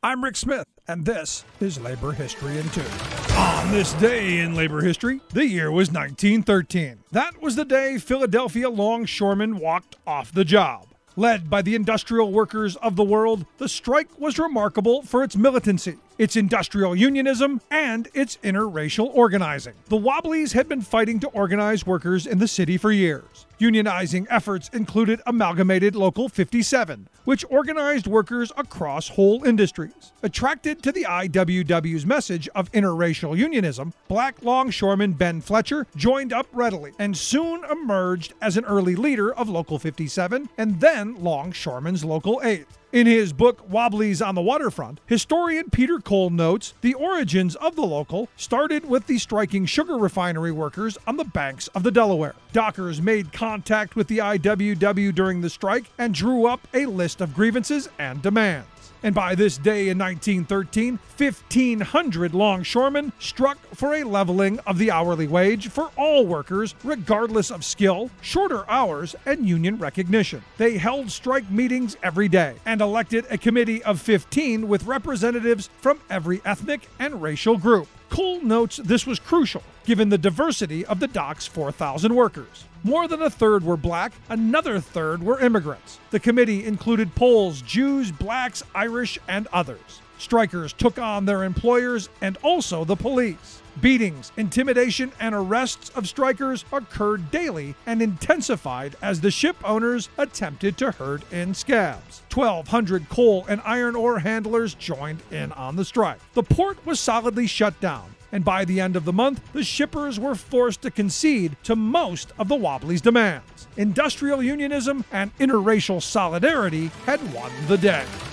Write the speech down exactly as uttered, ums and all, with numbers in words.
I'm Rick Smith, and this is Labor History in Two. On this day in labor history, the year was nineteen thirteen. That was the day Philadelphia longshoremen walked off the job. Led by the industrial workers of the world, the strike was remarkable for its militancy, its industrial unionism, and its interracial organizing. The Wobblies had been fighting to organize workers in the city for years. Unionizing efforts included Amalgamated Local fifty-seven, which organized workers across whole industries. Attracted to the I W W's message of interracial unionism, black longshoreman Ben Fletcher joined up readily and soon emerged as an early leader of Local fifty-seven and then Longshoremen's Local eight. In his book, Wobblies on the Waterfront, historian Peter Cole notes the origins of the local started with the striking sugar refinery workers on the banks of the Delaware. Dockers made contact with the I W W during the strike and drew up a list of grievances and demands. And by this day in nineteen thirteen, fifteen hundred longshoremen struck for a leveling of the hourly wage for all workers, regardless of skill, shorter hours, and union recognition. They held strike meetings every day and elected a committee of fifteen with representatives from every ethnic and racial group. Cole notes this was crucial, given the diversity of the dock's four thousand workers. More than a third were black, another third were immigrants. The committee included Poles, Jews, blacks, Irish, and others. Strikers took on their employers and also the police. Beatings, intimidation, and arrests of strikers occurred daily and intensified as the ship owners attempted to herd in scabs. twelve hundred coal and iron ore handlers joined in on the strike. The port was solidly shut down, and by the end of the month, the shippers were forced to concede to most of the Wobblies' demands. Industrial unionism and interracial solidarity had won the day.